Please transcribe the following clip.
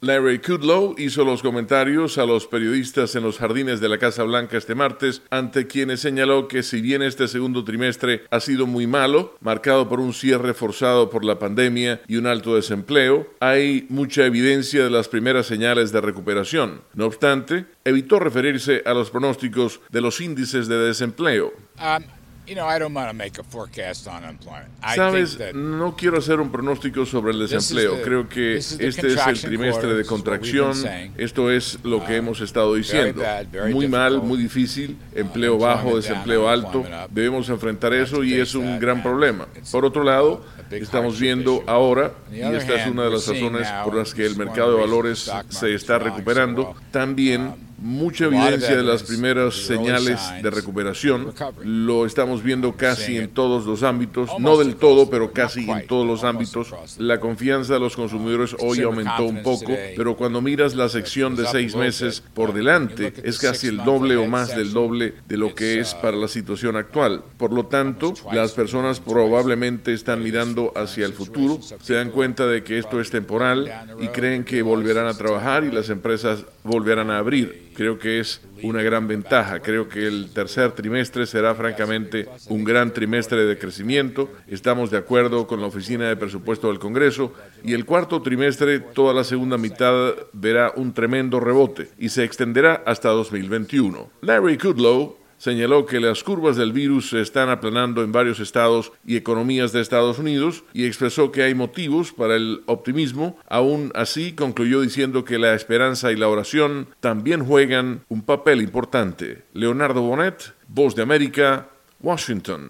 Larry Kudlow hizo los comentarios a los periodistas en los jardines de la Casa Blanca este martes, ante quienes señaló que si bien este segundo trimestre ha sido muy malo, marcado por un cierre forzado por la pandemia y un alto desempleo, hay mucha evidencia de las primeras señales de recuperación. No obstante, evitó referirse a los pronósticos de los índices de desempleo. Sabes, no quiero hacer un pronóstico sobre el desempleo. Creo que este es el trimestre de contracción. Esto es lo que hemos estado diciendo. Muy mal, muy difícil, empleo bajo, desempleo alto. Debemos enfrentar eso y es un gran problema. Por otro lado, estamos viendo ahora, y esta es una de las razones por las que el mercado de valores se está recuperando, también mucha evidencia de las primeras señales de recuperación. Lo estamos viendo casi en todos los ámbitos, no del todo, pero casi en todos los ámbitos. La confianza de los consumidores hoy aumentó un poco, pero cuando miras la sección de 6 meses por delante, es casi el doble o más del doble de lo que es para la situación actual. Por lo tanto, las personas probablemente están mirando hacia el futuro, se dan cuenta de que esto es temporal y creen que volverán a trabajar y las empresas volverán a abrir. Creo que es una gran ventaja. Creo que el tercer trimestre será francamente un gran trimestre de crecimiento. Estamos de acuerdo con la Oficina de Presupuesto del Congreso y el cuarto trimestre, toda la segunda mitad, verá un tremendo rebote y se extenderá hasta 2021. Larry Kudlow señaló que las curvas del virus se están aplanando en varios estados y economías de Estados Unidos y expresó que hay motivos para el optimismo. Aún así, concluyó diciendo que la esperanza y la oración también juegan un papel importante. Leonardo Bonet, Voz de América, Washington.